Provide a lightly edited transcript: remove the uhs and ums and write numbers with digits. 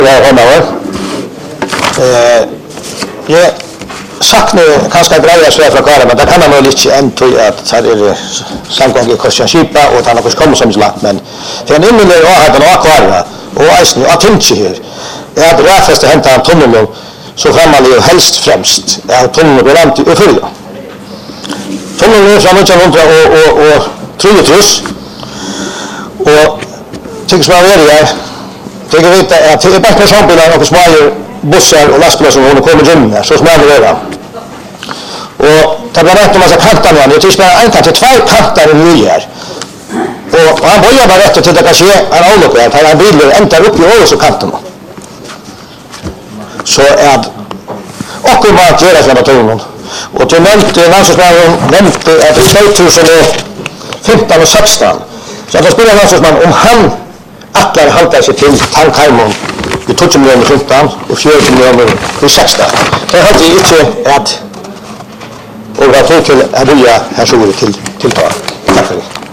Jag saknar kanske grejer så från Kara, men det kan man nog inte ändå att här är samgång i Korsjanskipa och han har också kommit som slag, men för en inne och har den akvaria och Eisner och Tinchi här. Jag hade rättast hämta en tunnel så framåt och helst främst. Jag tunneln går långt i fylla. Tunneln är från 1933 och tycker som är det. Jag vet att det är bara personbilar och små bussar och lastbilar som håller kommer in här, så som är det. Och det blir rätt om man ska kantar med. Jag tycker att en kant till två kantar i nyar. Och han börjar bara rätt till det kanske en olycka att han bilar ända upp i året så kanterna. Så att och man gör det med tonen. Och det nämnde nämnde att 2015 och 16 så att spelar Landsman om han atlar haltar sig till Tankheimon i 12 miljoner 15 och 14 miljoner i 16. Det har det inte att och vad till att börja här så till tal. Tack för det.